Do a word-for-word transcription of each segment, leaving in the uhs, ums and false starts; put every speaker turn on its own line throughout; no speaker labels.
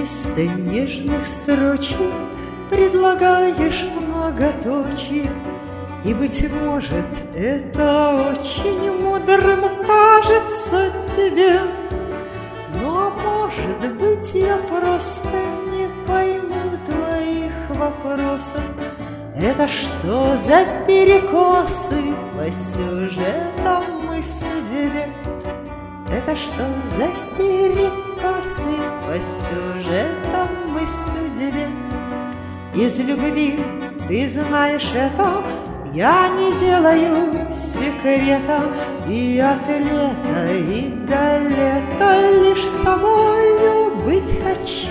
Вместо нежных строчек предлагаешь многоточие, и, быть может, это очень мудрым кажется тебе. Но, может быть, я просто не пойму твоих вопросов. Это что за перекосы по сюжетам и судьбе? Это что за перекосы по сюжетам и судьбе? Из любви, ты знаешь это, я не делаю секрета, и от лета и до лета лишь с тобою быть хочу.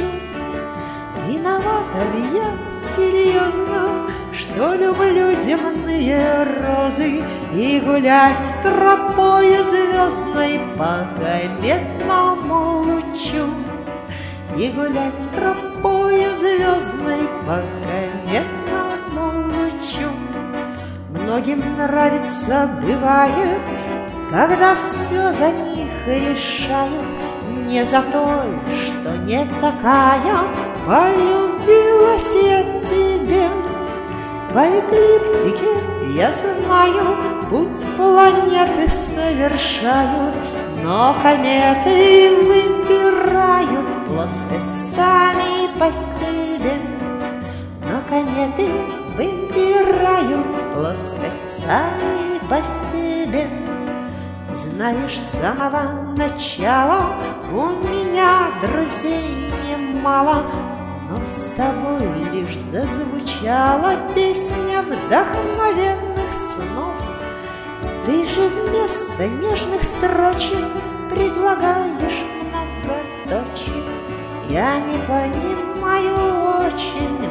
Виновата ли я серьезно, что люблю земные розы и гулять тропою звездной по кометному лучу? И гулять тропою звездной по кометному лучу. Многим нравится, бывает, когда все за них решают. Не за то, что не такая полюбилась я тебе. По эклиптике, я знаю, путь планеты совершают, но кометы выбирают плоскость сами по себе. Но кометы выбирают плоскость сами по себе. Знаешь, с самого начала у меня друзей немало, но с тобой лишь зазвучала песня вдохновенных снов. Ты же вместо нежных строчек предлагаешь многоточие. Я не понимаю очень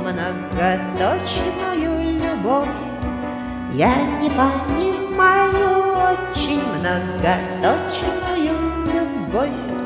многоточную любовь. Я не понимаю очень многоточную любовь.